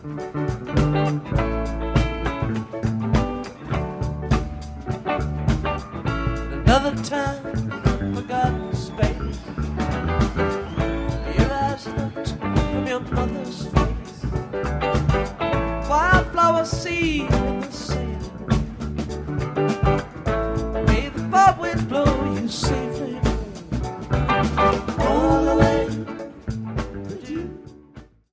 Another time, forgotten space. Your eyes looked from your mother's face. Wildflower seed